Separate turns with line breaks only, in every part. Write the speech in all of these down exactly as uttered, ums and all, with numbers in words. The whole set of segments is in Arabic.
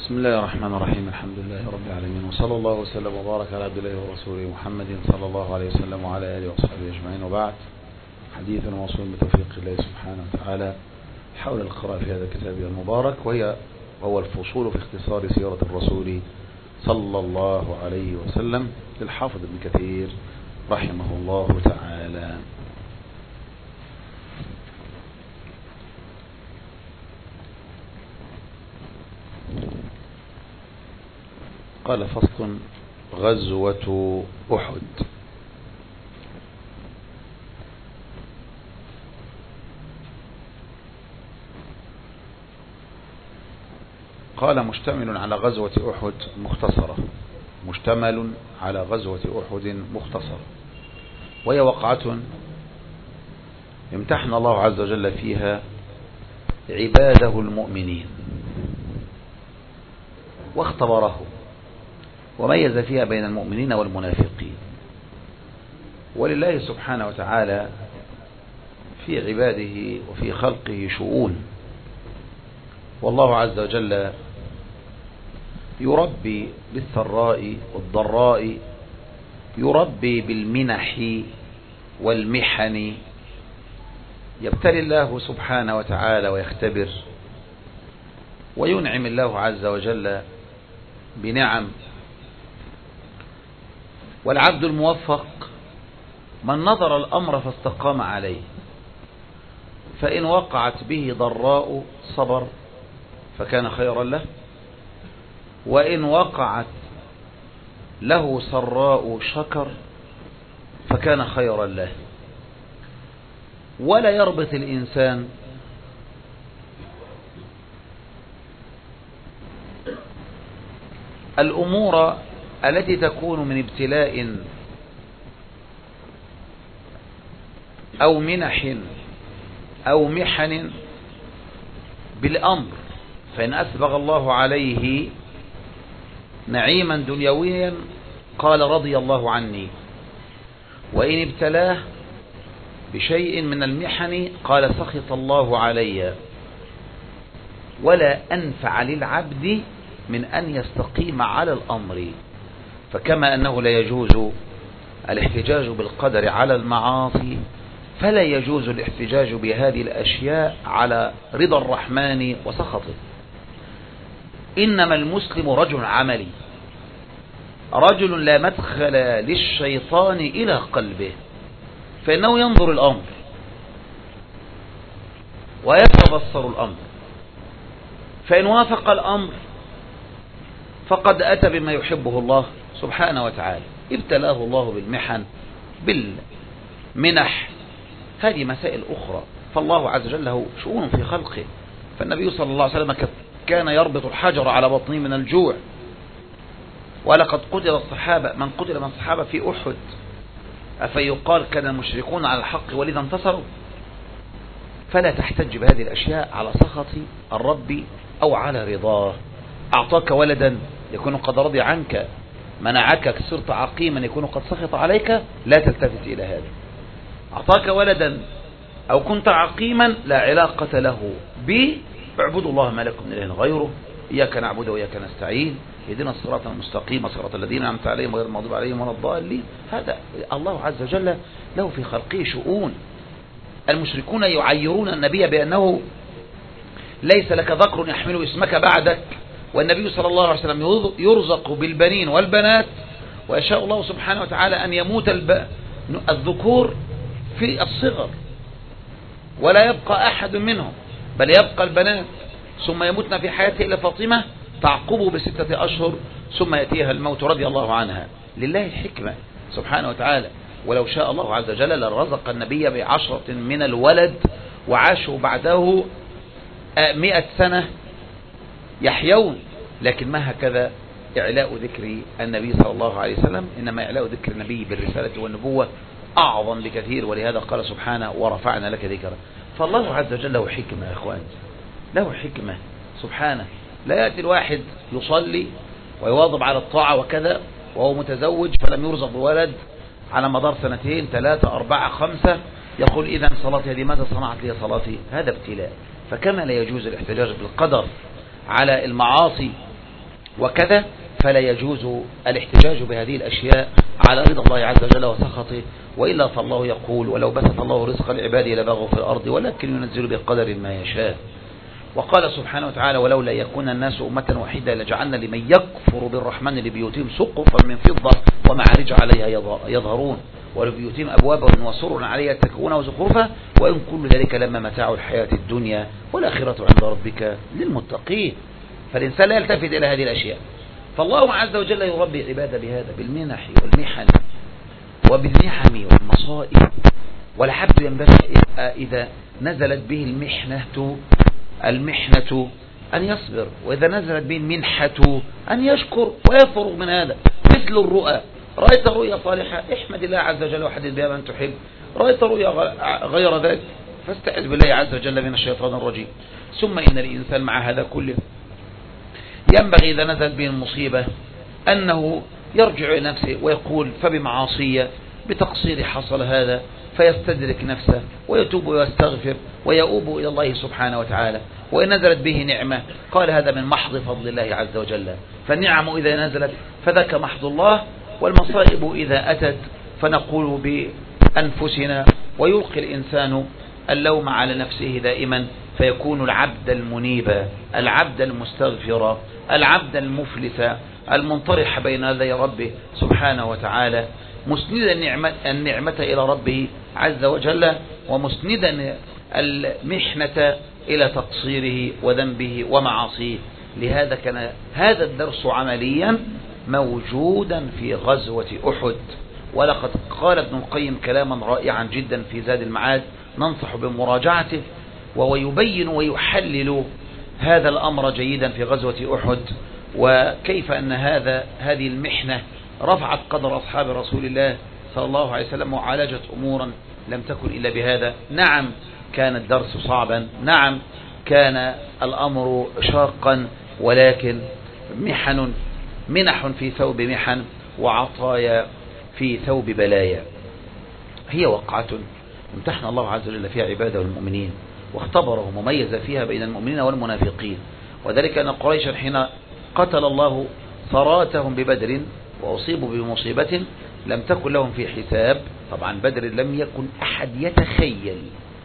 بسم الله الرحمن الرحيم. الحمد لله رب العالمين، وصلى الله وسلم وبارك على عبد الله ورسوله محمد صلى الله عليه وسلم وعلى آله وصحبه أجمعين، وبعد. حديث موصول بتوفيق الله سبحانه وتعالى حول القراءة في هذا الكتاب المبارك، وهي هو الفصول في اختصار سيرة الرسول صلى الله عليه وسلم للحافظ ابن كثير رحمه الله تعالى. قال: فصل: غزوة أحد. قال: مشتمل على غزوة أحد مختصرة مشتمل على غزوة أحد مختصرة وهي وقعة امتحن الله عز وجل فيها عباده المؤمنين واختبره وميز فيها بين المؤمنين والمنافقين. ولله سبحانه وتعالى في عباده وفي خلقه شؤون، والله عز وجل يربي بالسراء والضراء، يربي بالمنح والمحن، يبتلي الله سبحانه وتعالى ويختبر، وينعم الله عز وجل بنعم. والعبد الموفق من نظر الأمر فاستقام عليه، فإن وقعت به ضراء صبر فكان خيرا له، وإن وقعت له سراء شكر فكان خيرا له. ولا يربط الإنسان الأمور التي تكون من ابتلاء أو منح أو محن بالأمر، فإن أسبغ الله عليه نعيما دنيويا قال: رضي الله عني، وإن ابتلاه بشيء من المحن قال: سخط الله علي. ولا أنفع للعبد من أن يستقيم على الأمر. فكما أنه لا يجوز الاحتجاج بالقدر على المعاصي، فلا يجوز الاحتجاج بهذه الأشياء على رضا الرحمن وسخطه. إنما المسلم رجل عملي، رجل لا مدخل للشيطان إلى قلبه، فإنه ينظر الأمر ويتبصر الأمر، فإن وافق الأمر فقد أتى بما يحبه الله سبحانه وتعالى. ابتلاه الله بالمحن بالمنح، هذه مسائل أخرى، فالله عز وجل له شؤون في خلقه. فالنبي صلى الله عليه وسلم كان يربط الحجر على بطنه من الجوع. ولقد قتل الصحابة من قتل من الصحابة في أحد، أفيقال كان المشركون على الحق ولذا انتصروا؟ فلا تحتج بهذه الأشياء على سخط الرب أو على رضاه. أعطاك ولدا يكون قد رضي عنك، منعك صرت عقيما يكون قد سخط عليك، لا تلتفت إلى هذا. أعطاك ولدا أو كنت عقيما لا علاقة له ب اعبدوا الله ما لكم من إله غيره، إياك نعبد وإياك نستعين، اهدنا الصراط المستقيم صراط الذين أنعمت عليهم غير المغضوب عليهم ولا الضالين. هذا الله عز وجل له في خلقه شؤون. المشركون يعيرون النبي بأنه ليس لك ذكر يحمل اسمك بعدك، والنبي صلى الله عليه وسلم يرزق بالبنين والبنات، ويشاء الله سبحانه وتعالى أن يموت الذكور في الصغر ولا يبقى أحد منهم، بل يبقى البنات، ثم يموتن في حياته إلا فاطمة تعقبه بستة أشهر ثم يأتيها الموت رضي الله عنها. لله الحكمة سبحانه وتعالى. ولو شاء الله عز وجل لرزق النبي بعشرة من الولد وعاشوا بعده مئة سنة يحيون، لكن ما هكذا إعلاء ذكر النبي صلى الله عليه وسلم، إنما إعلاء ذكر النبي بالرسالة والنبوة أعظم بكثير. ولهذا قال سبحانه: ورفعنا لك ذكرا. فالله عز وجل له حكمة يا أخوان، له حكمة سبحانه. لا يأتي الواحد يصلي ويواظب على الطاعة وكذا وهو متزوج فلم يرزق بولد على مدار سنتين ثلاثة أربعة خمسة، يقول: إذا صلاتي هذه ماذا صنعت لي صلاتي؟ هذا ابتلاء. فكما لا يجوز الاحتجاج بالقدر على المعاصي وكذا، فلا يجوز الاحتجاج بهذه الأشياء على رضا الله عز وجل وسخطه، وإلا فالله يقول ولو بسط الله رزق العباد لبغوا في الأرض ولكن ينزل بقدر ما يشاء. وقال سبحانه وتعالى ولولا يكون الناس أمة واحدة لجعلنا لمن يكفر بالرحمن لبيوتهم سقفا من فضة ومعارج عليها يظهرون ولبيوتهم أبوابا وسرر عليها يتكئون وزخرفا وإن كل ذلك لما متاع الحياة الدنيا والآخرة عند ربك للمتقين. فالإنسان لا يلتفت إلى هذه الأشياء. فالله عز وجل يربي عباده بهذا بالمنح والمحن وبالنعم والمصائب. والعبد ينبغي إذا نزلت به المحنة المحنة أن يصبر، وإذا نزلت به المنحة أن يشكر ويفرغ من هذا. مثل الرؤى، رأيت رؤيا صالحة احمد الله عز وجل وحدث بها من تحب، رأيت رؤيا غير ذلك فاستعذ بالله عز وجل من الشيطان الرجيم. ثم إن الإنسان مع هذا كله ينبغي إذا نزلت به المصيبة أنه يرجع إلى نفسه ويقول فبمعاصية بتقصير حصل هذا، فيستدرك نفسه ويتوب ويستغفر ويؤوب إلى الله سبحانه وتعالى. وإن نزلت به نعمة قال هذا من محض فضل الله عز وجل. فالنعم إذا نزلت فذاك محض الله، والمصائب إذا أتت فنقول بأنفسنا، ويلقي الإنسان اللوم على نفسه دائما، فيكون العبد المنيب، العبد المستغفر، العبد المفلس المنطرح بين يدي ربه سبحانه وتعالى، مسندا النعمة, النعمة إلى ربه عز وجل، ومسندا المحنة إلى تقصيره وذنبه ومعاصيه. لهذا كان هذا الدرس عمليا موجودا في غزوة أحد. ولقد قال ابن القيم كلاما رائعا جدا في زاد المعاد ننصح بمراجعته، وهو يبين ويحلل هذا الأمر جيدا في غزوة أحد، وكيف أن هذا هذه المحنة رفعت قدر أصحاب رسول الله صلى الله عليه وسلم وعالجت أمورا لم تكن إلا بهذا. نعم كان الدرس صعبا، نعم كان الأمر شاقا، ولكن محن منح في ثوب محن وعطايا في ثوب بلايا. هي وقعة امتحن الله عز وجل فيها عباده المؤمنين واختبرهم وميز فيها بين المؤمنين والمنافقين. وذلك أن قريشا حين قتل الله صراتهم ببدر وأصيبوا بمصيبة لم تكن لهم في حساب. طبعا بدر لم يكن أحد يتخيل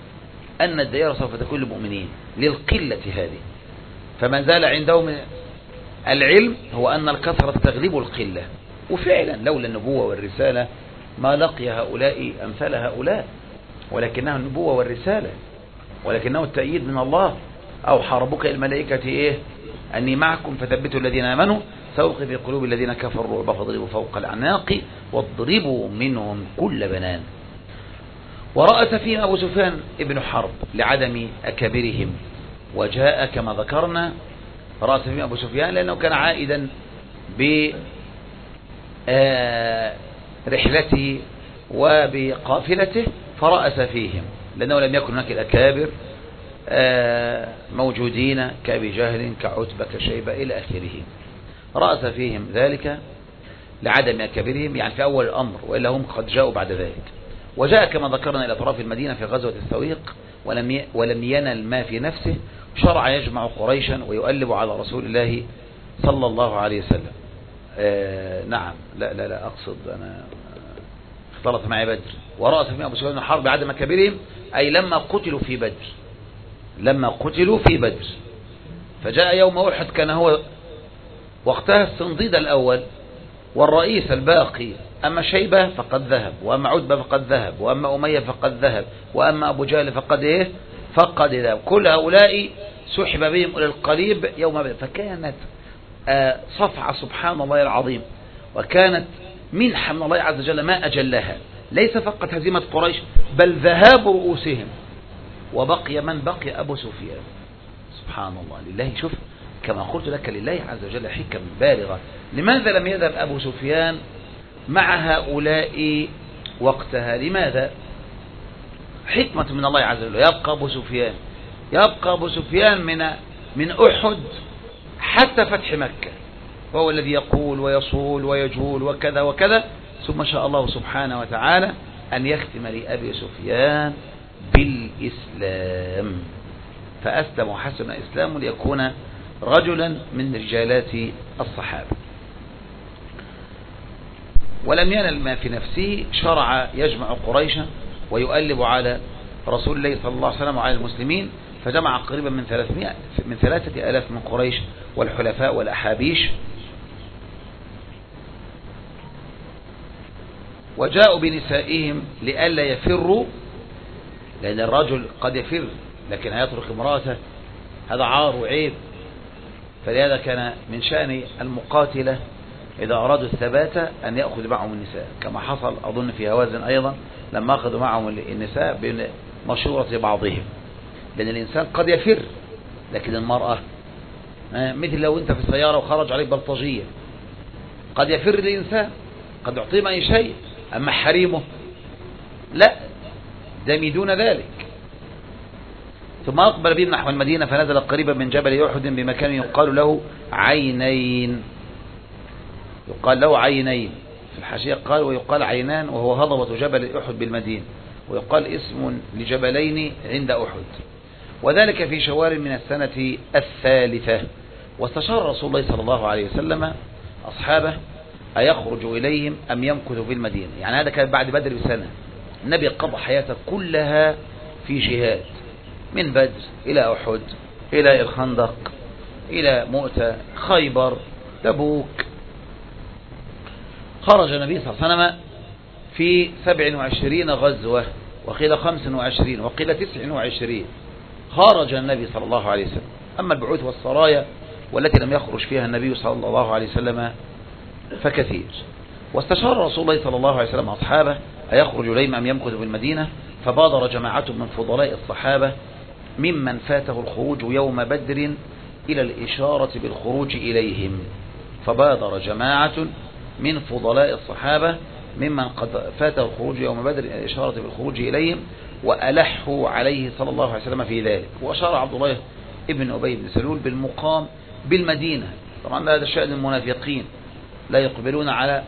أن الدائرة سوف تكون للمؤمنين للقلة هذه، فما زال عندهم العلم هو أن الكثرة تغلب القلة. وفعلا لولا النبوة والرسالة ما لقي هؤلاء أمثال هؤلاء، ولكنها النبوة والرسالة، ولكنه التأييد من الله. أو حاربك الملائكة إيه أني معكم فثبتوا الذين آمنوا سألقي في قلوب الذين كفروا الرعب فاضربوا فوق الأعناق واضربوا منهم كل بنان. ورأس فيهم أبو سفيان ابن حرب لعدم أكابرهم، وجاء كما ذكرنا رأس فيهم أبو سفيان لأنه كان عائدا برحلته وبقافلته فرأس فيهم، لأنه لم يكن هناك الأكابر موجودين كأبي جهل كعتبة كشيبة إلى آخره. رأس فيهم ذلك لعدم أكابرهم، يعني في أول الأمر، وإلا هم قد جاءوا بعد ذلك. وجاء كما ذكرنا إلى أطراف المدينة في غزوة السويق ولم ولم ينل ما في نفسه، شرع يجمع قريشا ويؤلب على رسول الله صلى الله عليه وسلم. آه نعم لا لا لا أقصد أنا اختلط معي بدر. ورأس فيهم أبو سفيان الحرب عدم أكابرهم أي لما قتلوا في بدر، لما قتلوا في بدر. فجاء يوم أحد كان هو وقتها الصنديد الأول والرئيس الباقي، أما شيبة فقد ذهب، وأما عتبة فقد ذهب، وأما أمية فقد ذهب، وأما أبو جهل فقد إيه فقد ذهب. كل هؤلاء سحب بهم إلى القريب يوم بدر. فكانت آه صفعة سبحان الله العظيم، وكانت منحة من الله عز وجل ما أجلها. ليس فقط هزيمة قريش بل ذهاب رؤوسهم، وبقي من بقي أبو سفيان. سبحان الله. لله شوف كما قلت لك لله عز وجل حكم بالغة. لماذا لم يذهب أبو سفيان مع هؤلاء وقتها؟ لماذا؟ حكمة من الله عز وجل. يبقى أبو سفيان يبقى أبو سفيان من من أحد حتى فتح مكة، وهو الذي يقول ويصول ويجول وكذا وكذا، ثم شاء الله سبحانه وتعالى أن يختم لأبي سفيان بالإسلام، فأسلم وحسن إسلامه ليكون رجلا من رجالات الصحابة. ولم ينل ما في نفسه، شرع يجمع قريشا ويؤلب على رسول الله صلى الله عليه وسلم وعلى المسلمين، فجمع قريبا من ثلاثمائة من ثلاثة آلاف من قريش والحلفاء والأحابيش، وجاءوا بنسائهم لئلا يفروا، لأن الرجل قد يفر لكن هيترك امرأته، هذا عار وعيب. فلهذا كان من شأن المقاتلة إذا أرادوا الثبات أن يأخذ معهم النساء، كما حصل أظن في هوازن أيضا لما أخذوا معهم النساء بمشورة بعضهم، لأن الإنسان قد يفر، لكن المرأة مثل لو أنت في سيارة وخرج عليك بلطجية قد يفر الإنسان، قد يعطيه أي شيء، أما حريمه لا، دون ذلك. ثم أقبل بهم نحو المدينة، فنزل قريبا من جبل أحد بمكان يقال له عينين، يقال له عينين في الحاشية قال ويقال عينان، وهو هضبة جبل أحد بالمدينة، ويقال اسم لجبلين عند أحد، وذلك في شوال من السنة الثالثة. واستشار رسول الله صلى الله عليه وسلم أصحابه أيخرج إليهم أم يمكث في المدينة، يعني هذا كان بعد بدر بسنة. النبي قضى حياته كلها في جهاد، من بدر إلى أحد إلى الخندق إلى مؤتة خيبر تبوك. خرج النبي صلى الله عليه وسلم في سبع وعشرين غزوة، وقيل خمس وعشرين وقيل تسع وعشرين خرج النبي صلى الله عليه وسلم. أما البعوث والسرايا والتي لم يخرج فيها النبي صلى الله عليه وسلم فكثير. واستشار رسول الله صلى الله عليه وسلم أصحابه أيخرج إليهم أم يمكث بالمدينة، فبادر جماعة من فضلاء الصحابة ممن فاته الخروج يوم بدر إلى الإشارة بالخروج إليهم، فبادر جماعة من فضلاء الصحابة ممن قد فاته الخروج يوم بدر إلى الإشارة بالخروج إليهم، وألحوا عليه صلى الله عليه وسلم في ذلك. وأشار عبد الله ابن أبي بن سلول بالمقام بالمدينة. طبعا هذا شأن المنافقين، لا يقبلون على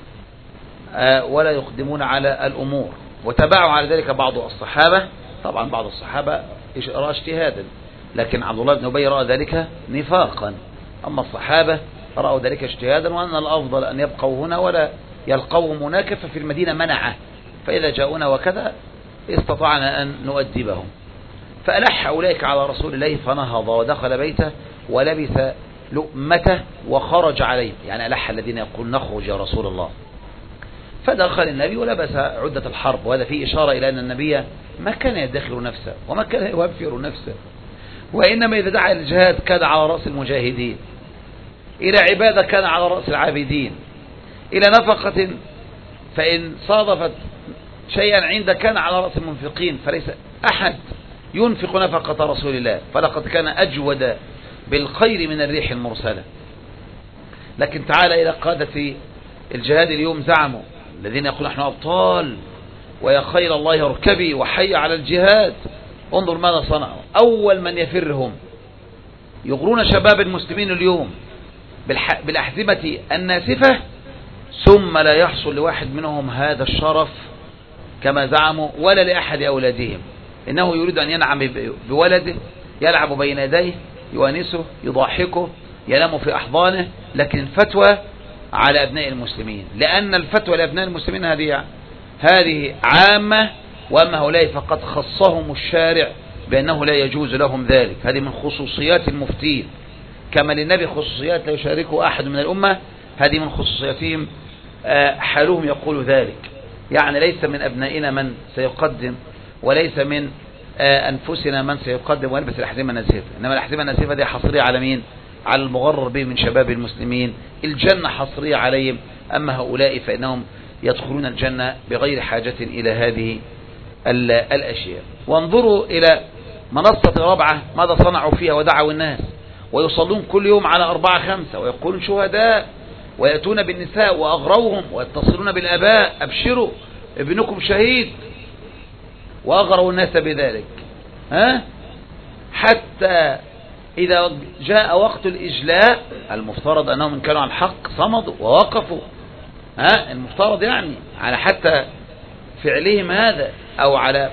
ولا يقدمون على الأمور. وتبعوا على ذلك بعض الصحابة، طبعا بعض الصحابة رأى اجتهادا، لكن عبد الله بن أبي رأى ذلك نفاقا، أما الصحابة رأوا ذلك اجتهادا، وأن الأفضل أن يبقوا هنا ولا يلقوهم هناك، ففي المدينة منعه، فإذا جاءونا وكذا استطعنا أن نؤدبهم. فألح أولئك على رسول الله فنهض ودخل بيته ولبس لؤمته وخرج عليه، يعني ألح الذين يقول نخرج يا رسول الله. فدخل النبي ولبس عدة الحرب، وهذا فيه إشارة إلى أن النبي ما كان يدخر نفسه وما كان يوفر نفسه، وإنما إذا دعا الجهاد كان على رأس المجاهدين، إلى عبادة كان على رأس العابدين، إلى نفقة فإن صادفت شيئا عند كان على رأس المنفقين، فليس أحد ينفق نفقة رسول الله، فلقد كان أجود بالخير من الريح المرسلة. لكن تعال إلى قادة الجهاد اليوم، زعموا الذين يقولون نحن أبطال ويا خير الله اركبي وحي على الجهاد، انظر ماذا صنعوا. أول من يفرهم يغرون شباب المسلمين اليوم بالأحزمة الناسفة، ثم لا يحصل لواحد منهم هذا الشرف كما زعموا ولا لأحد أولادهم، إنه يريد أن ينعم بولده، يلعب بين يديه، يوانسه، يضحكه، ينام في أحضانه، لكن الفتوى على أبناء المسلمين، لأن الفتوى لأبناء المسلمين هذه هذه عامة، وأما هؤلاء فقد خصهم الشارع بأنه لا يجوز لهم ذلك. هذه من خصوصيات المفتين، كما للنبي خصوصيات لا يشاركه أحد من الأمة، هذه من خصوصياتهم حالهم يقول ذلك. يعني ليس من أبنائنا من سيقدم، وليس من أنفسنا من سيقدم ويلبس الأحزمة الناسفة، إنما الأحزمة الناسفة دي حصرية على مين؟ على المغرر به من شباب المسلمين، الجنة حصرية عليهم، أما هؤلاء فإنهم يدخلون الجنة بغير حاجة إلى هذه الأشياء. وانظروا إلى منصة رابعة ماذا صنعوا فيها، ودعوا الناس، ويصلون كل يوم على أربعة خمسة، ويقولون شهداء، ويأتون بالنساء وأغروهم، ويتصلون بالآباء أبشروا ابنكم شهيد، وأغروا الناس بذلك. ها؟ حتى إذا جاء وقت الإجلاء المفترض أنهم كانوا على الحق صمدوا ووقفوا، ها؟ المفترض يعني على حتى فعلهم هذا، أو على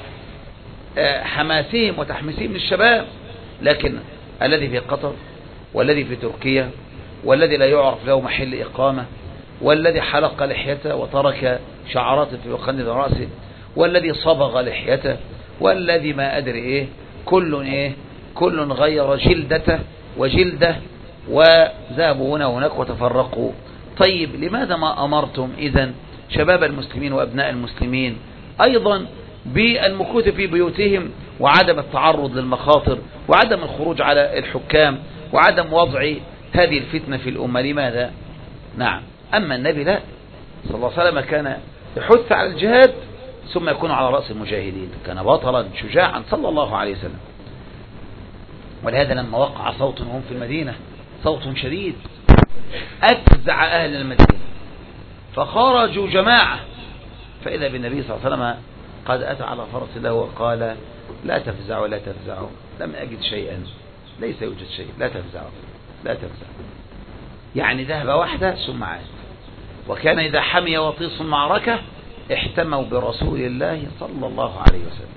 حماسهم وتحميسهم للشباب. لكن الذي في قطر والذي في تركيا والذي لا يعرف له محل إقامة، والذي حلق لحيته وترك شعرات في وخند رأسه، والذي صبغ لحيته، والذي ما أدري إيه، كل إيه كل غير جلدته وجلده، وذهبوا هنا وهناك وتفرقوا. طيب لماذا ما أمرتم إذن شباب المسلمين وأبناء المسلمين أيضا بالمكوث في بيوتهم، وعدم التعرض للمخاطر، وعدم الخروج على الحكام، وعدم وضع هذه الفتنة في الأمة؟ لماذا؟ نعم. أما النبي لا، صلى الله عليه وسلم كان يحث على الجهاد ثم يكون على رأس المجاهدين، كان بطلا شجاعا صلى الله عليه وسلم. ولهذا لما وقع صوت وهم في المدينة، صوت شديد أفزع أهل المدينة، فخرجوا جماعة، فإذا بالنبي صلى الله عليه وسلم قد أتى على فرس له وقال: لا تفزعوا لا تفزعوا، لم أجد شيئا، ليس يوجد شيء، لا تفزعوا لا تفزعوا. يعني ذهب وحده ثم عاد. وكان إذا حمي وطيس المعركة احتموا برسول الله صلى الله عليه وسلم.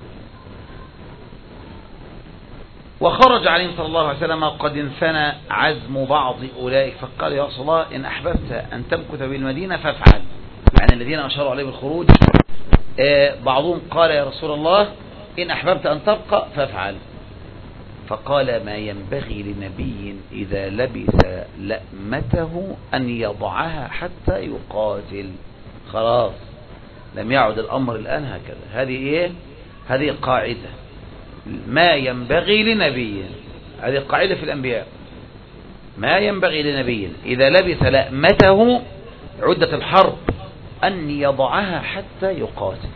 وخرج عليهم صلى الله عليه وسلم قد انثنى عزم بعض أولئك، فقال: يا رسول الله إن أحببت أن تمكث بالمدينة فافعل. يعني الذين أشاروا عليه بالخروج بعضهم قال: يا رسول الله إن أحببت أن تبقى فافعل. فقال: ما ينبغي لنبي إذا لبث لأمته أن يضعها حتى يقاتل. خلاص لم يعد الأمر الآن هكذا. هذه إيه؟ هذه قاعدة، ما ينبغي لنبي، هذه قاعدة في الأنبياء، ما ينبغي لنبي إذا لبث لأمته عدة الحرب أن يضعها حتى يقاتل.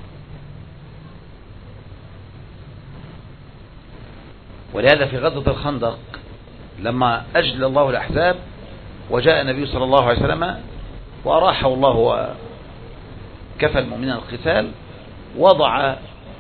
ولهذا في غزوة الخندق لما أجل الله الأحزاب وجاء النبي صلى الله عليه وسلم وأراحه الله وكفى المؤمنين القتال، وضع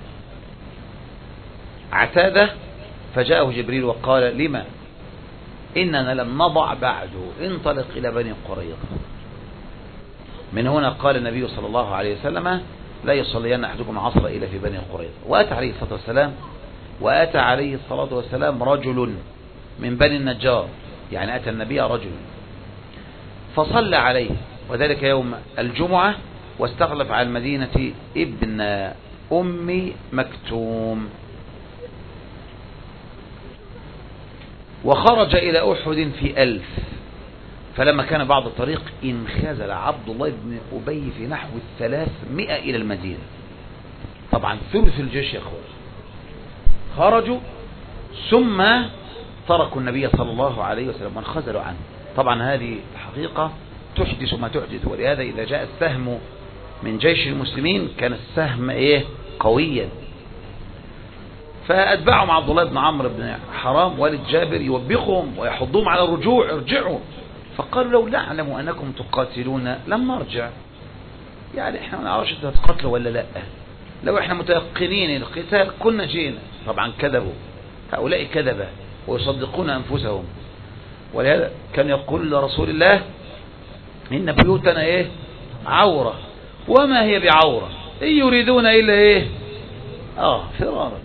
عتاده فجاءه جبريل وقال: لما؟ إننا لم نضع بعد، انطلق إلى بني قريظة. من هنا قال النبي صلى الله عليه وسلم: لا يصلين أحدكم العصر إلا في بني قريظة. وأتى عليه الصلاة والسلام وأتى عليه الصلاة والسلام رجل من بني النجار، يعني أتى النبي رجل فصلى عليه، وذلك يوم الجمعة، واستخلف على المدينة ابن أم مكتوم. وخرج إلى أحد في ألف، فلما كان بعض الطريق انخزل عبد الله بن أبي في نحو الثلاثمائة إلى المدينة. طبعا ثلث الجيش يا أخوان خرجوا ثم تركوا النبي صلى الله عليه وسلم وانخزلوا عنه. طبعا هذه الحقيقة تحدث ما تحدث. ولهذا إذا جاء السهم من جيش المسلمين كان السهم إيه قويا. فأتبعهم عبد الله بن عمرو بن حرام والد جابر يوبخهم ويحضهم على الرجوع: ارجعوا. فقالوا: لو نعلم أنكم تقاتلون لم نرجع، يعني احنا ما نعرفش انتوا هتقاتلوا ولا لا، لو احنا متيقنين القتال كنا جينا. طبعا كذبوا، هؤلاء كذبة ويصدقون أنفسهم. ولهذا كان يقول لرسول الله: إن بيوتنا إيه عورة وما هي بعورة، إن يريدون إلا إيه آه فرارا.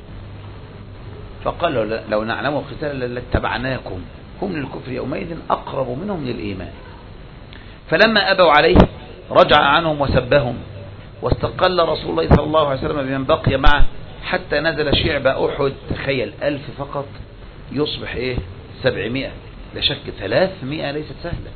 فقال: لو نعلم القتال لاتبعناكم، هم للكفر يومئذ أقرب منهم للإيمان. فلما أبوا عليه رجع عنهم وسبهم، واستقل رسول الله صلى الله عليه وسلم بمن بقي معه حتى نزل شعب أحد. تخيل ألف فقط يصبح إيه سبعمائة، لا شك ثلاثمائة ليست سهلة.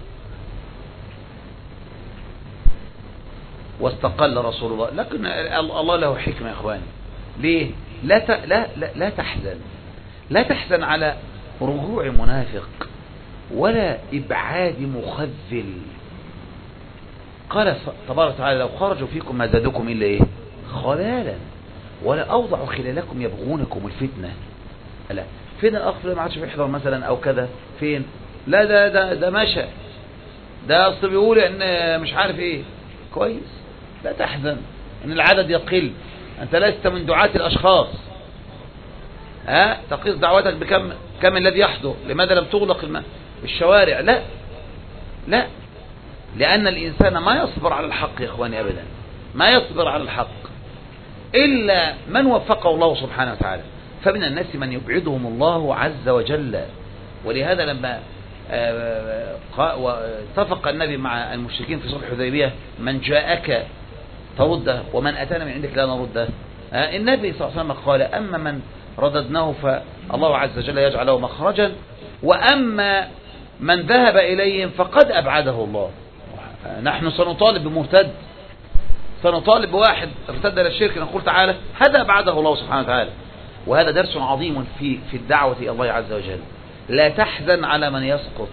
واستقل رسول الله. لكن الله له حكمة يا إخواني. ليه؟ لا, ت... لا, لا, لا تحزن لا تحزن على رجوع منافق ولا إبعاد مخذل. قال تبارك وتعالى: لو خرجوا فيكم ما زادوكم إلا إيه خلالا ولا أوضعوا خلالكم يبغونكم الفتنة. لا، فين الأخ ما عادش بيحضر مثلا أو كذا؟ فين؟ لا ده ده ده مشى، ده أصل بيقول إن مش عارف إيه. كويس، لا تحزن إن العدد يقل، أنت لست من دعاة الأشخاص. ها تقيس دعوتك بكم كم الذي يحضر؟ لماذا لم تغلق الشوارع؟ لا لا، لأن الإنسان ما يصبر على الحق يا إخواني أبدا، ما يصبر على الحق إلا من وفقه الله سبحانه وتعالى. فمن الناس من يبعدهم الله عز وجل. ولهذا لما واتفق النبي مع المشركين في صلح الحديبية من جاءك ترده ومن أتانا من عندك لا نرده. النبي صلى الله عليه وسلم قال أما من رددناه فالله عز وجل يجعل له مخرجا، وأما من ذهب إليهم فقد أبعده الله. نحن سنطالب بمرتد، سنطالب بواحد ارتد إلى الشرك، نقول تعالى هذا أبعده الله سبحانه وتعالى. وهذا درس عظيم في في الدعوة إلى الله عز وجل. لا تحزن على من يسقط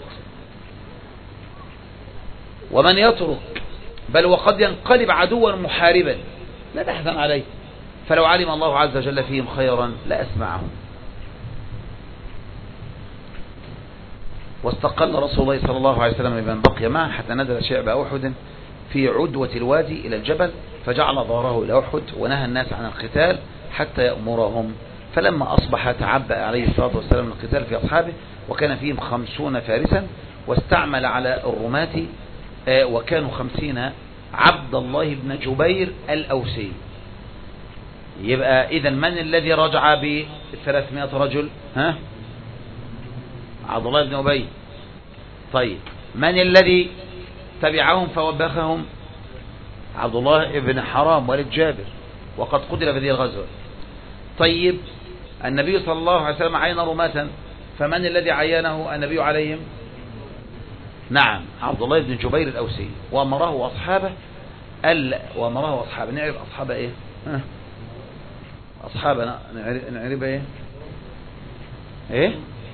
ومن يترك، بل وقد ينقلب عدوا محاربا، لا تحزن عليه، فلو علم الله عز وجل فيهم خيرا لأسمعهم. واستقل رسول الله صلى الله عليه وسلم بمن بقي معه حتى نزل شعب أحد في عدوة الوادي إلى الجبل، فجعل ظهره إلى أحد ونهى الناس عن القتال حتى يأمرهم. فلما أصبح تعبأ عليه الصلاة والسلام من القتال في أصحابه، وكان فيهم خمسون فارسا، واستعمل على الرماة وكانوا خمسين عبد الله بن جبير الأوسي. يبقى إذن من الذي رجع بثلاثمائة رجل؟ ها؟ عبد الله بن أبي. طيب من الذي تبعهم فوبخهم؟ عبد الله بن حرام والد جابر، وقد قتل في هذه الغزوة. طيب النبي صلى الله عليه وسلم عين رماة، فمن الذي عينه النبي عليهم؟ نعم عبد الله بن جبير الأوسي، وأمره وأصحابه ألا وأمره وأصحابه. نعرف أصحابه إيه؟ ها؟ أصحابنا نعرف إيه؟ إيه؟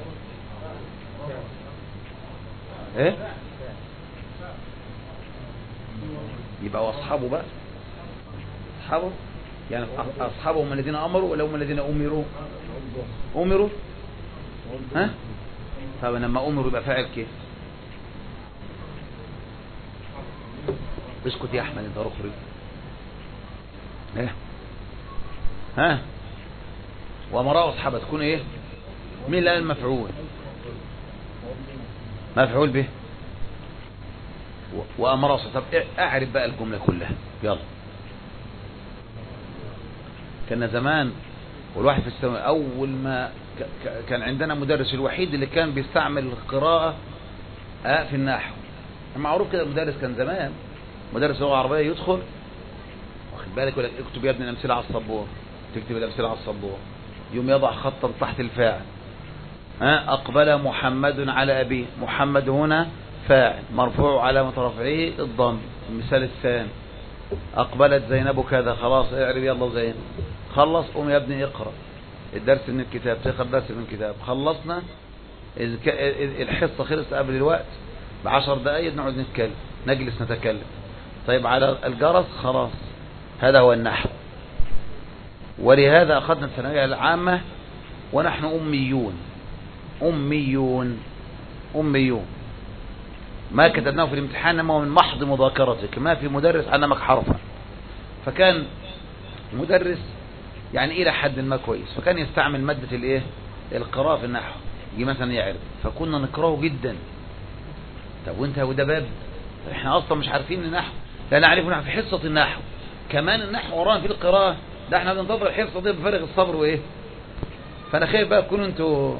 إيه؟ يبقى أصحابه بقى، أصحابه يعني أصحابه هم الذين أمروا ولا هم الذين أمروا؟ أمروا؟ ها؟ طب لما أمروا يبقى فاعل كيف؟ اسكت يا أحمد أنت رخري. إيه؟ ها؟ وأمراه أصحابه تكون إيه؟ مين اللي قال المفعول؟ مفعول به. وأمراه أصحابه. طب أعرف بقى الجملة كلها يلا. كان زمان والواحد في السماء أول ما كان عندنا مدرس الوحيد اللي كان بيستعمل القراءة في النحو. معروف كده المدرس كان زمان مدرس لغة عربية يدخل واخد بالك يقول لك اكتب يا ابني الأمثلة على السبورة، تكتب الأمثلة على السبورة، يوم يضع خطا تحت الفاعل. ها أقبل محمد على أبيه، محمد هنا فاعل مرفوع علامة رفعه الضم. المثال الثاني أقبلت زينب كذا، خلاص اعرف يلا زينب. خلص قوم يا ابني اقرأ الدرس من الكتاب، تقرأ الدرس من الكتاب. خلصنا الحصة خلص قبل الوقت بعشر دقايق نقعد نتكلم نجلس نتكلم. طيب على الجرس خلاص. هذا هو النحو. ولهذا أخذنا الثانوية العامة ونحن أميون أميون أميون ما كتبناه في الامتحان إنما من محض مذاكرتك، ما في مدرس علمك حرفا. فكان مدرس يعني إلى حد ما كويس، فكان يستعمل مادة الإيه القراءة في النحو. يجي مثلا يعرف فكنا نقرأه جدا. طب وانت وده باب احنا اصلا مش عارفين النحو، لا نعرف نحو في حصة النحو كمان النحو ورانا في القراءة، ده احنا بننتظر الحصة دي بفارغ الصبر وايه. فانا خايف بقى تكونوا انتوا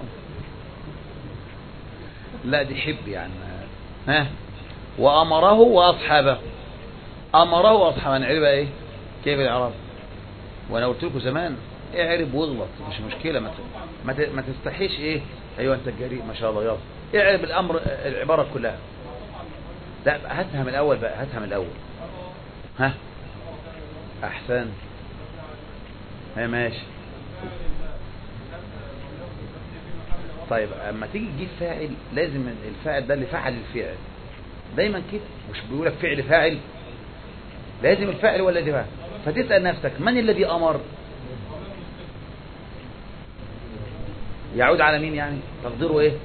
لا دي حب يعني. ها وامره واصحابه، امره واصحابه نعرف بقى ايه كيف الاعراب. وانا قلت لكم زمان اعرب واغلط مش مشكلة، ما ما تستحيش ايه ايوه انت الجريء ما شاء الله يلا اعرب الامر العبارة كلها. لا هاتها من الاول بقى، هاتها من الاول. ها احسن ها ماشي. طيب اما تيجي تجيب فاعل لازم الفاعل ده اللي فعل الفعل دايما كده، مش بيقولك فعل فاعل، لازم الفاعل ولا الذي فعل. فتسأل نفسك من الذي امر، يعود على مين يعني تقديره ايه؟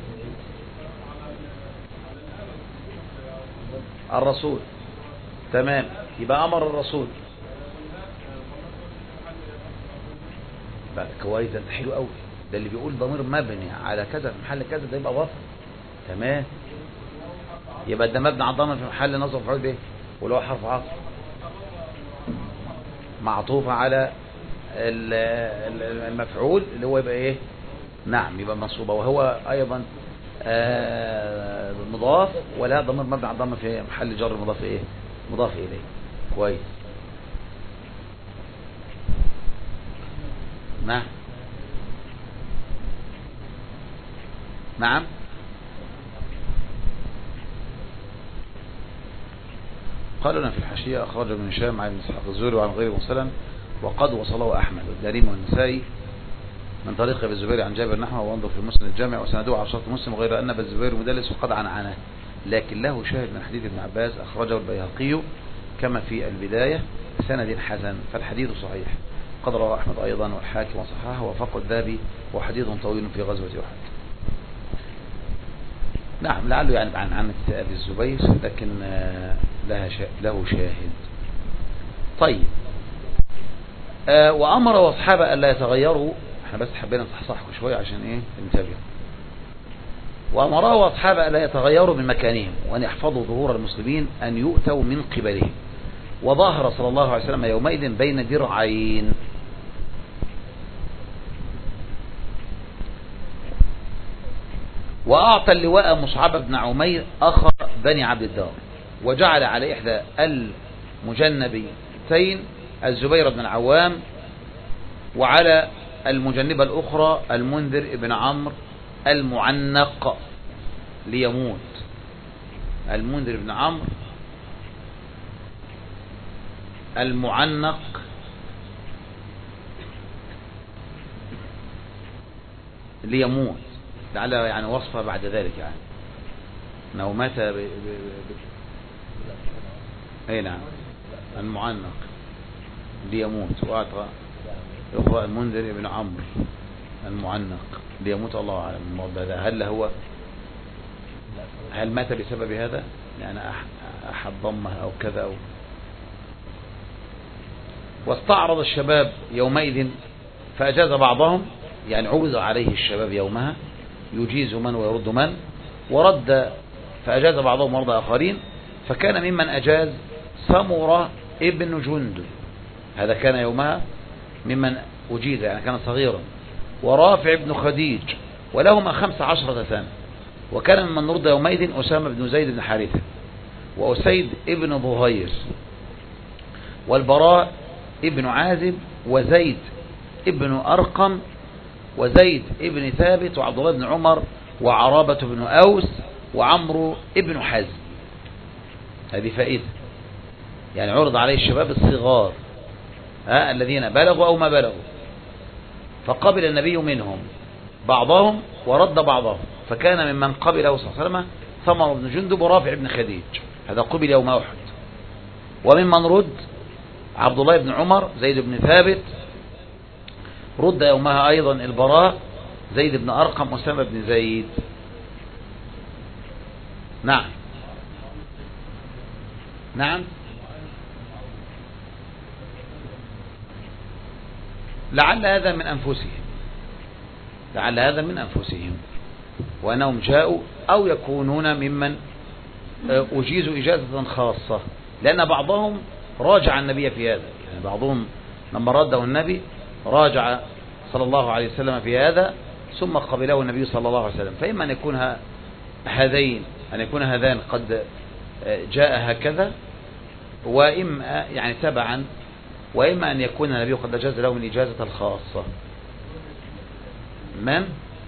الرسول. تمام يبقى امر الرسول. بقى كويس انت حلو قوي، ده اللي بيقول ضمير مبني على كذا في محل كذا ده يبقى وصف. تمام يبقى ده مبني على الضمير في محل نصب مفعول به، واللي هو حرف عطف معطوف على المفعول اللي هو يبقى ايه؟ نعم يبقى منصوبه. وهو ايضا آه مضاف، ولا ضمير مبني على الضم في محل جر مضاف ايه مضاف اليه. كويس. نعم نعم قال لنا في الحاشية أخرج ابن هشام عن إسحاق الزهري وعن غيره مرسلا وقد وصله أحمد والدارمي والنسائي من طريق ابي الزبير عن جابر نحوه، وانظر في مسلم الجامع وسنده على شرط مسلم، غير أن ابي الزبير مدلس وقد عنعنه، لكن له شاهد من حديث ابن عباس أخرجه البيهقي كما في البداية سند حسن، فالحديث صحيح. قد رواه أحمد أيضا والحاكم وصححه وفق الذهبي، وحديث طويل في غزوة أحد. نعم لعله يعني عن عن ابي الزبير، لكن لها له شاهد. طيب آه وأمر واصحابه ألا يتغيروا، احنا بس حبينا نصحصحكم شوية عشان ايه انتبهوا. وأمره واصحابه ألا يتغيروا من مكانهم وأن يحفظوا ظهور المسلمين أن يؤتوا من قبلهم، وظاهر صلى الله عليه وسلم يومئذ بين درعين. وأعطى اللواء مصعب بن عمير أخ بني عبد الدار، وجعل على إحدى المجنبتين الزبير بن العوام، وعلى المجنبة الأخرى المنذر بن عمرو المعنق ليموت. المنذر بن عمرو المعنق ليموت، لعل يعني وصفه بعد ذلك يعني انه مات ب... ب... ب... اي نعم المعنق ليموت، واعطى اخرى المنذر بن عمرو المعنق ليموت. الله اعلم الموضوع ده، هل هو هل مات بسبب هذا يعني احد ضمه او كذا أو. واستعرض الشباب يومئذ فأجاز بعضهم، يعني عرض عليه الشباب يومها يجيز من ويرد من، ورد فأجاز بعضهم ورد آخرين، فكان ممن أجاز سمرة ابن جندب، هذا كان يومها ممن أجيز يعني كان صغيرا، ورافع بن خديج ولهما خمس عشرة سنة، وكان ممن رد يومئذ أسامة بن زيد بن حارثة وأسيد ابن ظهير والبراء ابن عازب وزيد ابن أرقم وزيد ابن ثابت وعبد الله بن عمر وعرابة بن أوس وعمرو ابن حزم. هذه فائدة، يعني عرض عليه الشباب الصغار ها الذين بلغوا أو ما بلغوا، فقبل النبي منهم بعضهم ورد بعضهم، فكان ممن قبله صلى الله عليه وسلم ثمر بن جندب ورافع بن خديج، هذا قبل يوم أحد. وممن رد عبد الله بن عمر زيد بن ثابت، رد يومها أيضا البراء زيد بن أرقم أسامة بن زيد. نعم نعم لعل هذا من أنفسهم، لعل هذا من أنفسهم وأنهم جاءوا أو يكونون ممن أجيزوا إجازة خاصة، لأن بعضهم راجع النبي في هذا، يعني بعضهم لما رده النبي راجع صلى الله عليه وسلم في هذا ثم قبله النبي صلى الله عليه وسلم، فإما أن يكون هذين أن يكون هذان قد جاء هكذا وإما يعني تبعا، وإما أن يكون النبي قد أجاز له من إجازة الخاصة. من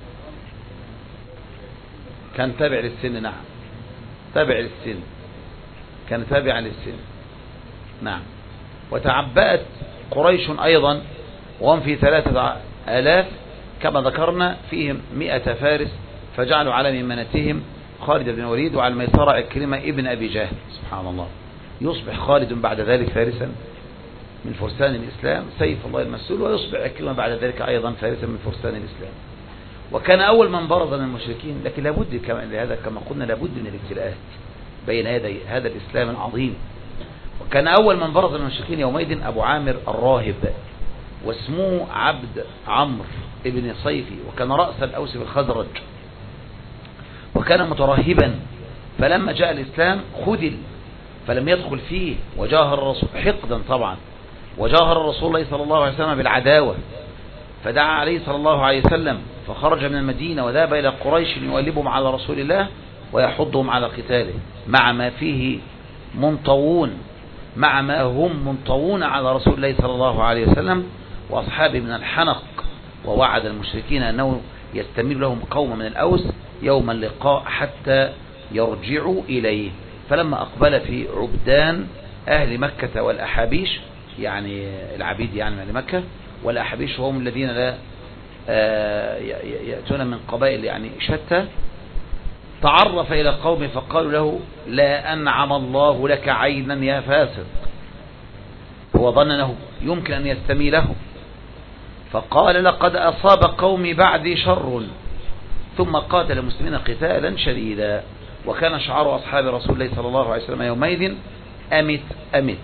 كان تابع للسن، نعم تابع للسن، كان تابعا للسن نعم. وتعبأت قريش أيضا وهم في ثلاثة آلاف كما ذكرنا، فيهم مئة فارس، فجعلوا على ميمنتهم خالد بن الوليد وعلى الميسرة عكرمة ابن أبي جهل. سبحان الله، يصبح خالد بعد ذلك فارسا من فرسان الإسلام سيف الله المسلول، ويصبح عكرمة بعد ذلك أيضا فارسا من فرسان الإسلام. وكان أول من برز من المشركين، لكن لابد كما لهذا كما قلنا لابد من الابتلاءات بين يدي هذا الإسلام العظيم. وكان أول من برز من المشركين يومئذ أبو عامر الراهب، واسمه عبد عمرو ابن صيفي، وكان رأس الأوس بالخزرج، وكان مترهبا، فلما جاء الإسلام خذل فلم يدخل فيه، وجاهر الرسول حقدا طبعا، وجاهر الرسول الله صلى الله عليه وسلم بالعداوة، فدعا عليه صلى الله عليه وسلم فخرج من المدينة وذهب إلى قريش يؤلبهم على رسول الله ويحضهم على قتاله، مع ما فيه منطوون مع ما هم منطوون على رسول الله صلى الله عليه وسلم وأصحابه من الحنق، ووعد المشركين أنه يستمر لهم قوم من الأوس يوم اللقاء حتى يرجعوا إليه. فلما أقبل في عبدان أهل مكة والأحابيش، يعني العبيد يعني من أهل مكة، والأحابيش هم الذين لا يأتون من قبائل يعني شتى، تعرف إلى قوم فقالوا له لا أنعم الله لك عينا يا فاسق. هو ظن أنه يمكن أن يستمي له، فقال لقد أصاب قومي بعدي شر، ثم قاتل المسلمين قتالا شديدا. وكان شعار أصحاب رسول الله صلى الله عليه وسلم يومئذ أمت أمت،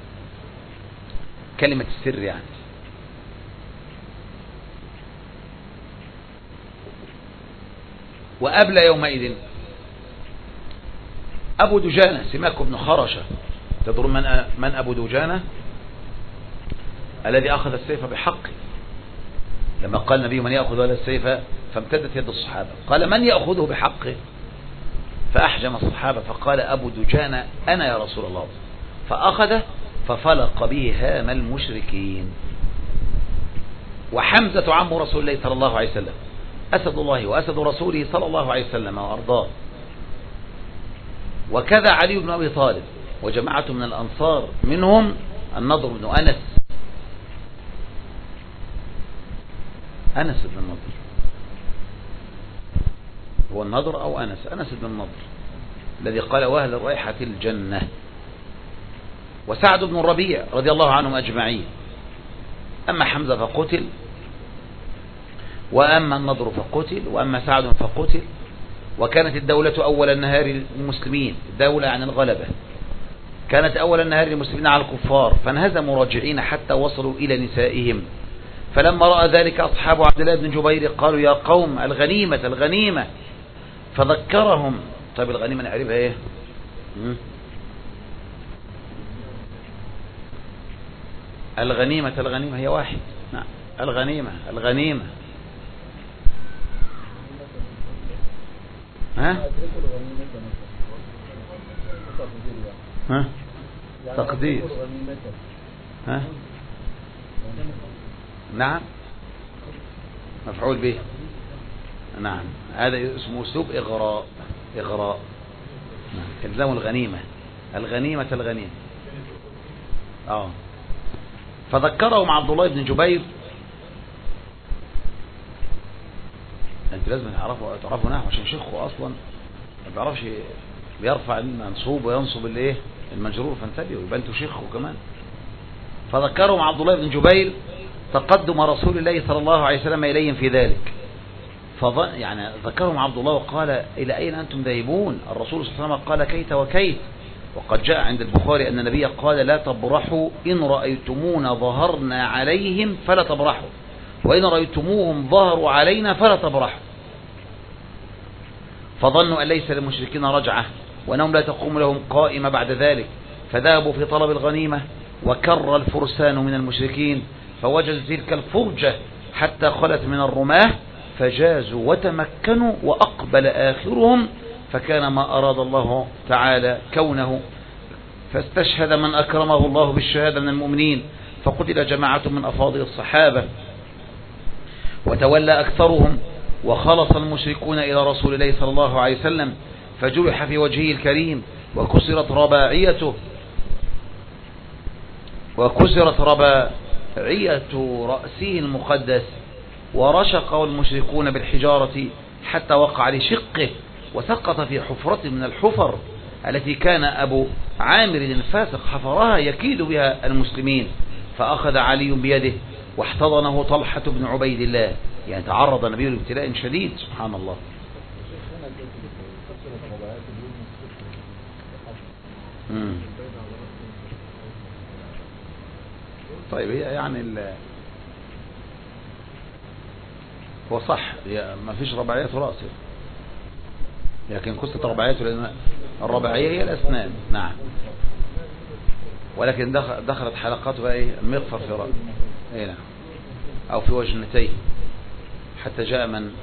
كلمة السر يعني. وأبلى يومئذ أبو دجانة سماك بن خرشة. تدرون من من أبو دجانة؟ الذي أخذ السيف بحقه، لما قال النبي من يأخذ هذا السيف فامتدت يد الصحابة، قال من يأخذه بحقه؟ فأحجم الصحابة فقال أبو دجانة أنا يا رسول الله، فأخذه ففلق به هام المشركين. وحمزة عم رسول الله صلى الله عليه وسلم أسد الله وأسد رسوله صلى الله عليه وسلم وأرضاه، وكذا علي بن أبي طالب وجماعة من الأنصار منهم النضر بن أنس أنس بن النضر، هو النضر أو أنس أنس بن النضر الذي قال وأهل رائحة الجنة، وسعد بن الربيع رضي الله عنهم أجمعين. أما حمزة فقتل، وأما النضر فقتل، وأما سعد فقتل. وكانت الدولة أول النهار للمسلمين، الدولة عن الغلبة، كانت أول النهار للمسلمين على الكفار، فانهزموا راجعين حتى وصلوا إلى نسائهم. فلما رأى ذلك أصحاب عبد الله بن جبير قالوا يا قوم الغنيمة الغنيمة، فذكرهم. طيب الغنيمة نعرفها ايه؟ الغنيمة الغنيمة هي واحد، نعم الغنيمة الغنيمة ها ها تقدير ها نعم مفعول به، نعم هذا اسمه اسلوب إغراء إغراء نعم. الزام الغنيمة الغنيمة الغنيمة اه فذكرهم عبد الله بن جبير. انت لازم تعرفوا تعرفوا نحو عشان شيخه اصلا ما بيعرفش بيرفع المنصوب وينصب الايه المجرور، فانتبهوا يبقى انتوا شيخه كمان. فذكرهم عبد الله بن جبير تقدم رسول الله صلى الله عليه وسلم اليهم في ذلك، فظن يعني ذكرهم عبد الله وقال الى اين انتم ذاهبون؟ الرسول صلى الله عليه وسلم قال كيت وكيت. وقد جاء عند البخاري أن النبي قال لا تبرحوا إن رأيتمونا ظهرنا عليهم فلا تبرحوا، وإن رأيتموهم ظهروا علينا فلا تبرحوا. فظنوا أن ليس للمشركين رجعة وأنهم لا تقوم لهم قائمة بعد ذلك، فذهبوا في طلب الغنيمة. وكر الفرسان من المشركين فوجدوا تلك الفرجة حتى خلت من الرماه، فجازوا وتمكنوا وأقبل آخرهم، فكان ما أراد الله تعالى كونه. فاستشهد من أكرمه الله بالشهادة من المؤمنين، فقتل جماعة من أفاضل الصحابة وتولى أكثرهم، وخلص المشركون إلى رسول الله صلى الله عليه وسلم، فجرح في وجهه الكريم وكسرت رباعيته وكسرت رباعية رأسه المقدس، ورشق المشركون بالحجارة حتى وقع لشقه وسقط في حفرة من الحفر التي كان أبو عامر الفاسق حفرها يكيد بها المسلمين. فأخذ علي بيده واحتضنه طلحة بن عبيد الله، يعني تعرض النبي لابتلاء شديد سبحان الله. مم. طيب هي يعني ال هو صح ما فيش رباعيات رأسه، لكن قصة رباعيته لأن الرباعية هي الأسنان نعم، ولكن دخلت حلقاته بقى ايه المغفر في رأسه ايه نعم أو في وجنتيه حتى جاء من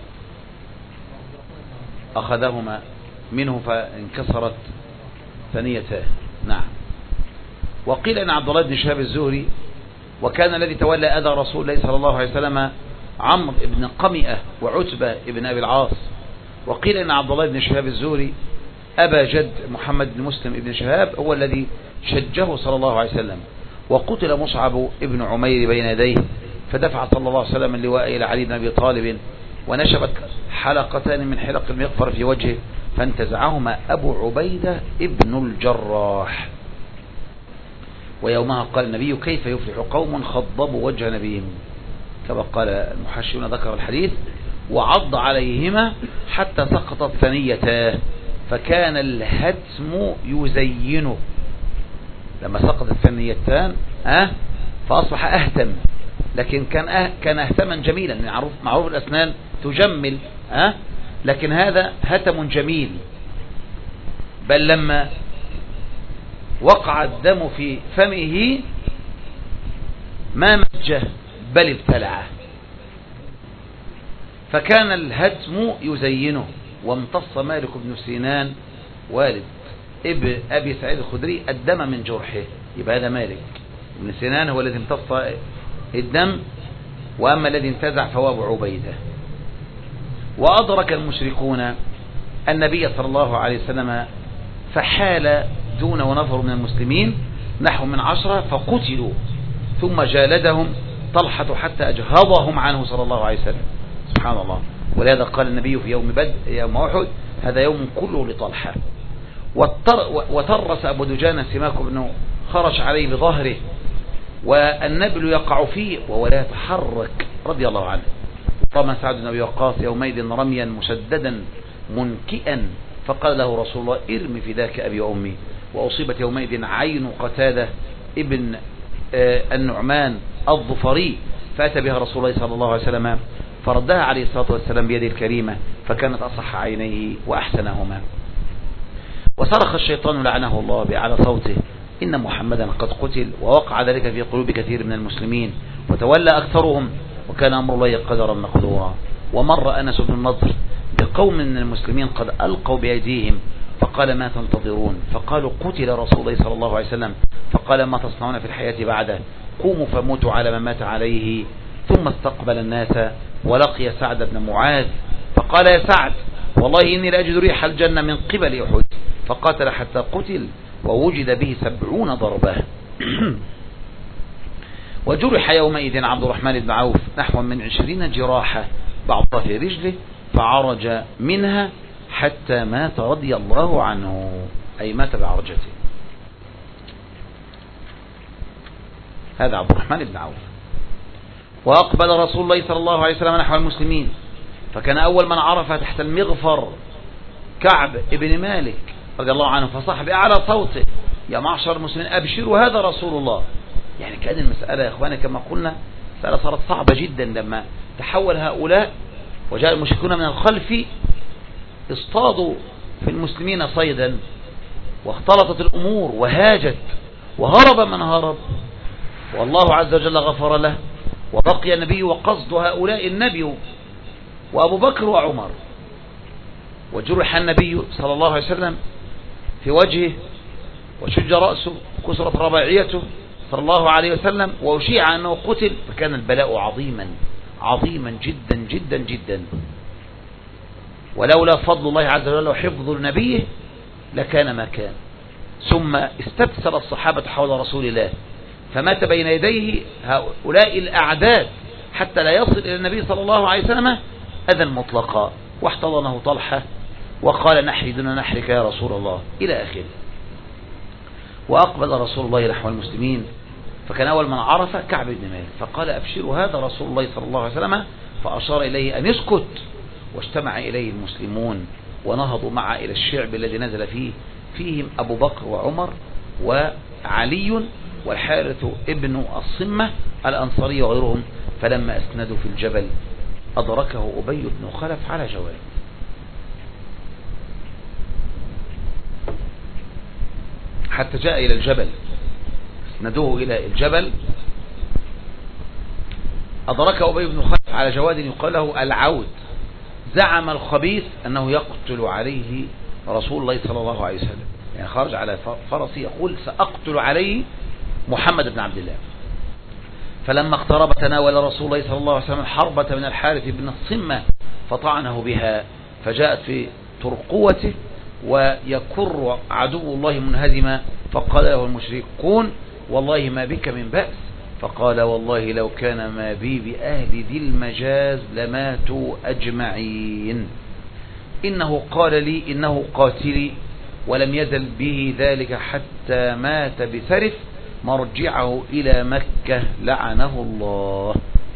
أخذهما منه فانكسرت ثنيتاه. نعم. وقيل أن عبد الله بن شهاب الزهري وكان الذي تولى أذى رسول الله صلى الله عليه وسلم عمرو بن قمئة وعتبة بن أبي العاص. وقيل أن عبد الله بن شهاب الزهري أبا جد محمد بن مسلم بن شهاب هو الذي شجه صلى الله عليه وسلم. وقتل مصعب ابن عمير بين يديه فدفع صلى الله عليه وسلم اللواء إلى علي بن أبي طالب ونشبت حلقتان من حلق المغفر في وجهه فانتزعهما أبو عبيدة ابن الجراح. ويومها قال النبي كيف يفلح قوم خضبوا وجه نبيهم كما قال المحشون ذكر الحديث وعض عليهما حتى سقطت ثنيتاه فكان الهتم يزينه. لما سقطت ثنيتان أه فأصبح أهتم لكن كان أه كان أهتما جميلا. معروف معروف الأسنان تجمل أه لكن هذا هتم جميل. بل لما وقع الدم في فمه ما مجه بل ابتلعه فكان الهتم يزينه. وامتص مالك بن سنان والد ابن أبي سعيد الخدري الدم من جرحه. يبقى هذا مالك بن سنان هو الذي امتص الدم وأما الذي انتزع فهو أبو عبيدة. وأدرك المشركون النبي صلى الله عليه وسلم فحال دون ونفر من المسلمين نحو من عشرة فقتلوا ثم جالدهم طلحة حتى أجهضهم عنه صلى الله عليه وسلم. سبحان الله. ولهذا قال النبي في يوم بدر يوم أحد هذا يوم كله لطلحة. وترس أبو دجان سماك بن خرج عليه بظهره والنبل يقع فيه وهو لا يتحرك رضي الله عنه. رمى سعد بن أبي وقاص يومئذ رميا مسددا منكئا فقال له رسول الله ارمي في ذاك أبي وأمي. وأصيبت يومئذ عين قتادة ابن النعمان الظفري فأتى بها رسول الله صلى الله عليه وسلم فردها عليه الصلاة والسلام بيده الكريمة فكانت أصح عينيه وأحسنهما. وصرخ الشيطان لعنه الله بأعلى صوته إن محمدا قد قتل ووقع ذلك في قلوب كثير من المسلمين وتولى أكثرهم وكان أمر الله قدرا مقدورا. ومر أنس بن النضر بقوم من المسلمين قد ألقوا بأيديهم فقال ما تنتظرون فقالوا قتل رسول الله صلى الله عليه وسلم فقال ما تصنعون في الحياة بعده قوموا فموتوا على ما مات عليه. ثم استقبل الناس ولقي سعد بن معاذ فقال يا سعد والله إني لأجد ريح الجنة من قبل أحد فقاتل حتى قتل ووجد به سبعون ضربة. وجرح يومئذ عبد الرحمن بن عوف نحو من عشرين جراحة بعضها في رجله فعرج منها حتى مات رضي الله عنه أي مات بعرجته. هذا عبد الرحمن بن عوف. وأقبل رسول الله صلى الله عليه وسلم نحو المسلمين فكان أول من عرف تحت المغفر كعب ابن مالك رضي الله عنه فصاح بأعلى صوته يا معشر المسلمين أبشروا هذا رسول الله. يعني كان المسألة يا إخواني كما قلنا مسألة صارت صعبة جدا لما تحول هؤلاء وجاء المشركون من الخلف اصطادوا في المسلمين صيدا واختلطت الأمور وهاجت وهرب من هرب والله عز وجل غفر له وبقي النبي وقصد هؤلاء النبي وأبو بكر وعمر. وجرح النبي صلى الله عليه وسلم في وجهه وشج رأسه كسرت رباعيته صلى الله عليه وسلم وأشيع أنه قتل فكان البلاء عظيما عظيما جدا جدا جدا. ولولا فضل الله عز وجل وحفظ نبيه لكان ما كان. ثم استبسل الصحابة حول رسول الله فمات بين يديه هؤلاء الأعداد حتى لا يصل إلى النبي صلى الله عليه وسلم أذى مطلقا واحتضنه طلحة وقال نحري دون نحرك يا رسول الله إلى آخره. وأقبل رسول الله نحو المسلمين فكان أول من عرف كعب بن مالك فقال أبشروا هذا رسول الله صلى الله عليه وسلم فأشار إليه أن يسكت واجتمع إليه المسلمون ونهضوا معه إلى الشعب الذي نزل فيه فيهم أبو بكر وعمر وعلي والحارث ابن الصمة الأنصاري وغيرهم. فلما أسندوا في الجبل أدركه أبي بن خلف على جواب حتى جاء إلى الجبل اسندوه إلى الجبل أدركه أبي بن خلف على جواد يقال له العود، زعم الخبيث أنه يقتل عليه رسول الله صلى الله عليه وسلم، يعني خرج على فرسي يقول سأقتل عليه محمد بن عبد الله. فلما اقترب تناول رسول الله صلى الله عليه وسلم حربة من الحارث بن الصمة فطعنه بها، فجاءت في ترقوته ويكر عدو الله منهزما، فقال له المشركون والله ما بك من بأس، فقال والله لو كان ما بي بأهل ذي المجاز لماتوا أجمعين، إنه قال لي إنه قاتلي، ولم يزل به ذلك حتى مات بسرف مرجعه إلى مكة لعنه الله.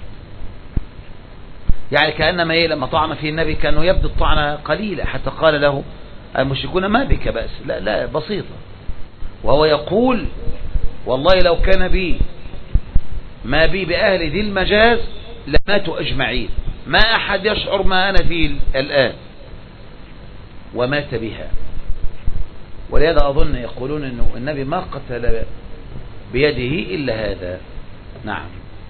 يعني كأنما إيه لما طعن فيه النبي كأنه يبدو الطعنة قليلة، حتى قال له المشركون ما بك بأس، لا لا بسيطة، وهو يقول والله لو كان بي ما بي بأهل ذي المجاز لماتوا أجمعين، ما أحد يشعر ما أنا فيه الآن، ومات بها. ولهذا أظن يقولون أنه النبي ما قتل بيده إلا هذا. نعم.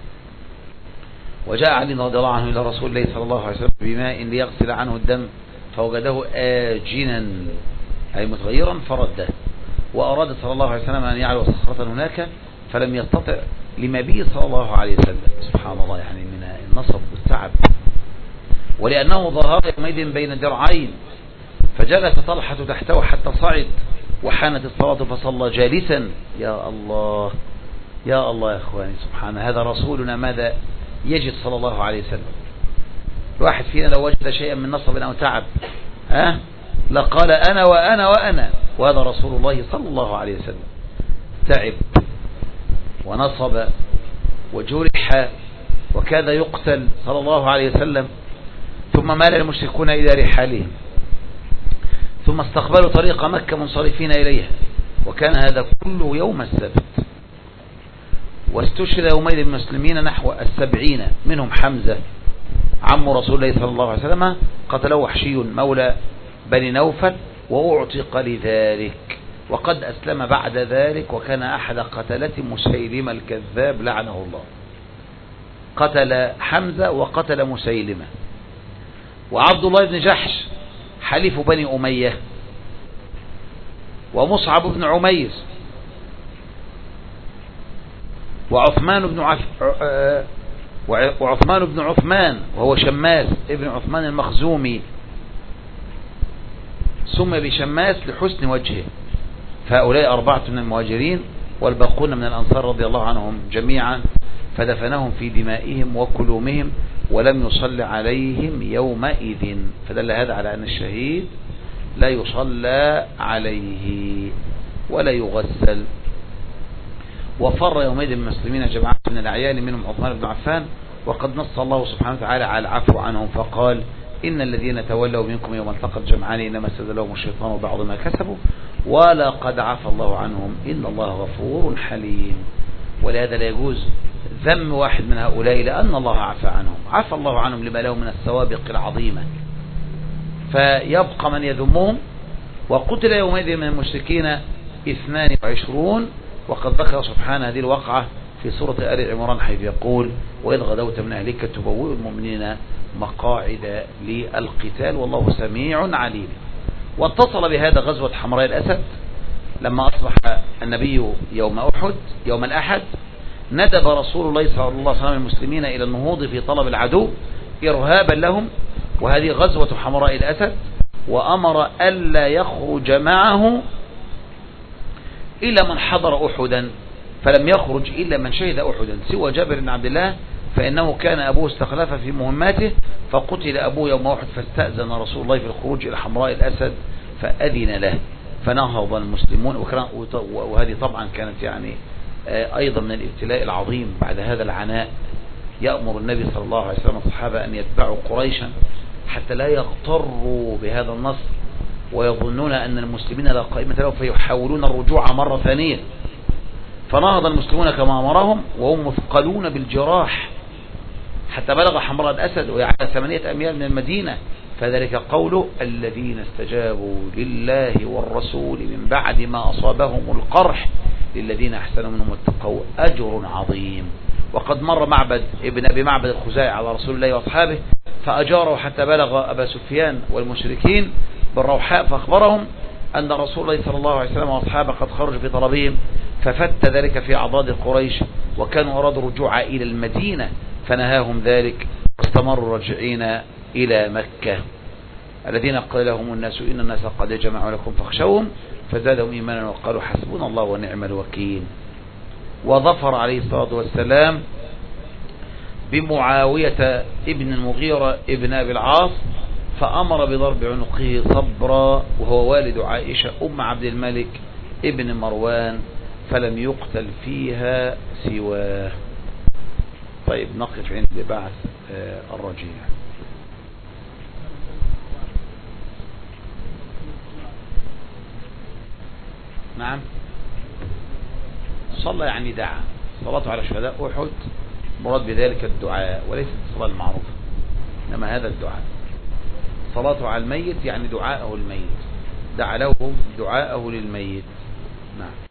وجاء علي رضي الله عنه إلى رسول الله صلى الله عليه وسلم بماء ليغسل عنه الدم فوجده آجنا أي متغيرا فرده، وأراد صلى الله عليه وسلم أن يعلو صخرة هناك فلم يستطع لمبيه صلى الله عليه وسلم. سبحان الله، يعني من النصب والتعب. ولأنه ظهر يومئذ بين درعين فجلس طلحة تحته حتى صعد، وحانت الصلاة فصلى جالسا. يا الله يا الله يا أخواني، سبحان هذا رسولنا ماذا يجد صلى الله عليه وسلم. الواحد فينا لو وجد شيئا من نصب أو تعب أه؟ لقال أنا وأنا وأنا، وهذا رسول الله صلى الله عليه وسلم تعب ونصب وجرح وكاد يقتل صلى الله عليه وسلم، ثم مال المشركون إلى رحالهم، ثم استقبلوا طريق مكة منصرفين إليها، وكان هذا كله يوم السبت. واستشهد يومئذ المسلمين نحو السبعين، منهم حمزة عم رسول الله صلى الله عليه وسلم قتله وحشي مولى بني نوفل وأعتق لذلك، وقد أسلم بعد ذلك، وكان أحد قتلة مسيلمة الكذاب لعنه الله. قتل حمزة وقتل مسيلمة. وعبد الله بن جحش حليف بني أمية، ومصعب بن عمير، وعثمان بن عف... وعثمان بن عثمان وهو شماس ابن عثمان المخزومي، سمي بشماس لحسن وجهه. فهؤلاء أربعة من المهاجرين والباقون من الأنصار رضي الله عنهم جميعا، فدفنهم في دمائهم وكلومهم ولم يصلى عليهم يومئذ، فدل هذا على أن الشهيد لا يصلى عليه ولا يغسل. وفر يومئذ المسلمين جماعة من الأعيان منهم عثمان بن عفان، وقد نص الله سبحانه وتعالى على العفو عنهم فقال إن الذين تولوا منكم يوم التقى الجمعان إنما استزلهم الشيطان بعض ما كسبوا ولقد عفى الله عنهم إن الله غفور حليم. ولهذا لا يجوز ذم واحد من هؤلاء لأن الله عفى عنهم، عفى الله عنهم لما لهم من السوابق العظيمة، فيبقى من يذمهم. وقتل يومئذ من المشركين اثنان وعشرون، وقد ذكر سبحانه هذه الوقعة في سورة آل عمران حيث يقول وإذ غدوت من أهلك تبوئ المؤمنين مقاعد للقتال والله سميع عليم. واتصل بهذا غزوة حمراء الأسد لما أصبح النبي يوم أحد يوم الأحد، ندب رسول الله صلى الله عليه وسلم المسلمين إلى النهوض في طلب العدو إرهابا لهم، وهذه غزوة حمراء الأسد، وأمر ألا يخرج معه إلا من حضر أحدا، فلم يخرج إلا من شهد أحدا سوى جابر بن عبد الله، فإنه كان أبوه استخلف في مهماته فقتل أبوه يوم أحد، فاستأذن رسول الله في الخروج إلى حمراء الأسد فأذن له، فنهض المسلمون. وهذه طبعا كانت يعني أيضا من الابتلاء العظيم. بعد هذا العناء يأمر النبي صلى الله عليه وسلم الصحابة أن يتبعوا قريشا حتى لا يغتروا بهذا النصر ويظنون أن المسلمين لا قائمة لهم فيحاولون الرجوع مرة ثانية. فنهض المسلمون كما أمرهم وهم مثقلون بالجراح حتى بلغ حمراء الأسد وهي على ثمانية أميال من المدينة، فذلك قوله الذين استجابوا لله والرسول من بعد ما أصابهم القرح للذين أحسنوا منهم اتقوا أجر عظيم. وقد مر معبد ابن أبي معبد الخزاعي على رسول الله وأصحابه فأجاره حتى بلغ أبا سفيان والمشركين بالروحاء فأخبرهم أن رسول الله صلى الله عليه وسلم وأصحابه قد خرجوا في طلبهم، ففت ذلك في أعضاد قريش وكانوا أرادوا الرجوع إلى المدينة فنهاهم ذلك واستمروا راجعين إلى مكة. الذين قال لهم الناس إن الناس قد جمعوا لكم فاخشوهم فزادهم إيمانا وقالوا حسبنا الله ونعم الوكيل. وظفر عليه الصلاة والسلام بمعاوية ابن المغيرة ابن أبي العاص فأمر بضرب عنقه صبرا وهو والد عائشة أم عبد الملك ابن مروان فلم يقتل فيها سواه. طيب نقف عند بعث الرجيع. نعم صلى يعني دعا، صلاته على شهداء أحد مراد بذلك الدعاء وليس الصلاة المعروفة، إنما هذا الدعاء. صلاته على الميت يعني دعاءه الميت، دعا له دعاءه للميت. نعم.